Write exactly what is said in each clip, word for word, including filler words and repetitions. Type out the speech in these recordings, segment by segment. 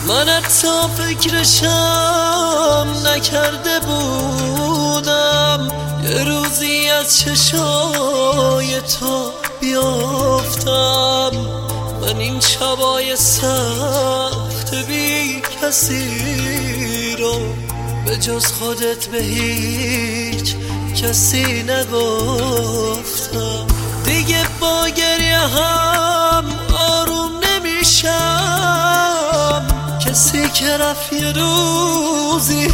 من حتی فکرشم نکرده بودم یه روزی از چشای تو بیافتم. من این شبای سخت بی کسی رو به جز خودت به هیچ کسی نگفتم. دیگه با گریه هم آروم نمیشم، کسی که رفت یه روزی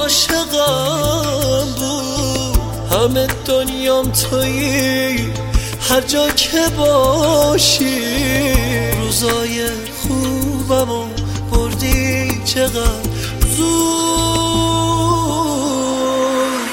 عاشقم بود. همه دنیام تویی، هر جا که باشی روزای خوبمو بردی چقدر زود.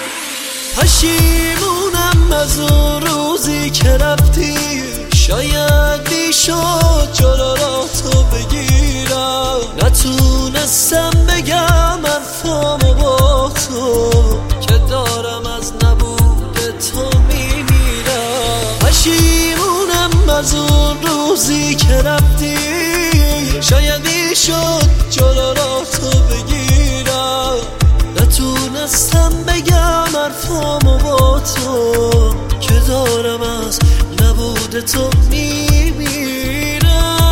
پشیمونم از اون روزی که رفتی، شاید بیشد جلو را تو بگیرم. نتونستم بگم حرفامو با تو که دارم از نبود تو میمیرم. پشیمونم از اون روزی که رفتی، شاید بیشد جلو را تو بگیرم. نتونستم بگم حرفامو با تو که دارم از نبود تو میمیرم.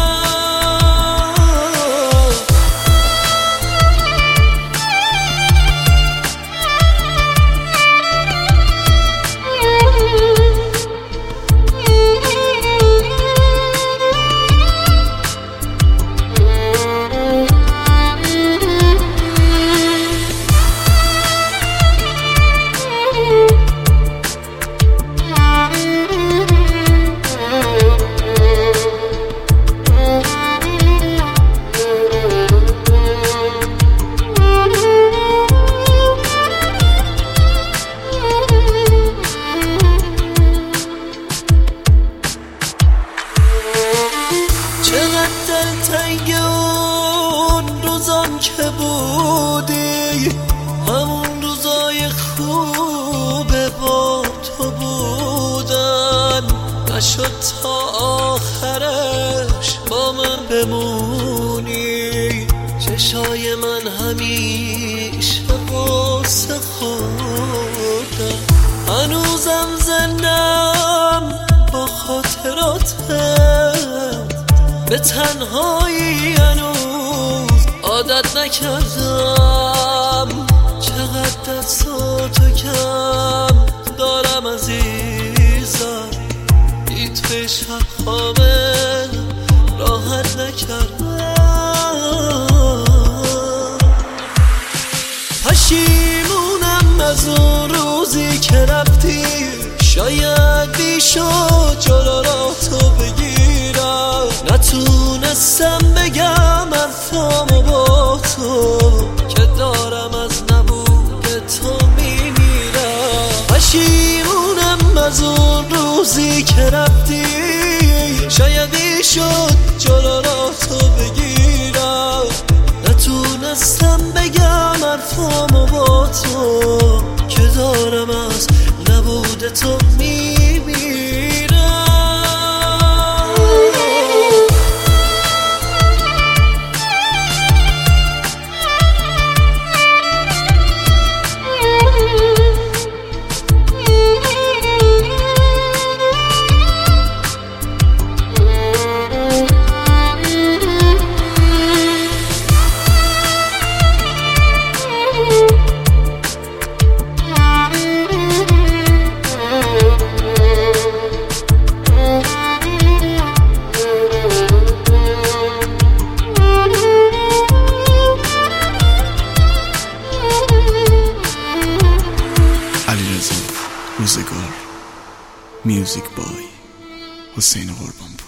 چقدر دلتنگ اون روزام که بودی، همون روزای خوب با تو بودن. نشد تا آخرش با من بمونی، چشای من همیشه غصه خوردن. هنوزم زندم با خاطراتم، به تنهایی هنوز عادت نکردم. چقدر دستاتو کم دارم عزیزم، بی توی شب خوابه راحت نکردم. پشیمونم از اون روزی که رفتی، شاید بیشد جلو را تو بگیرم. نتونستم بگم حرفامو با تو که دارم از نبود تو میمیرم. پشیمونم از اون روزی که رفتی، شاید بیشد جلو را تو بگیرم. نتونستم بگم حرفامو با تو که دارم از نبود تو میمیرم. روزگار میوزیک بای حسین قربانپور.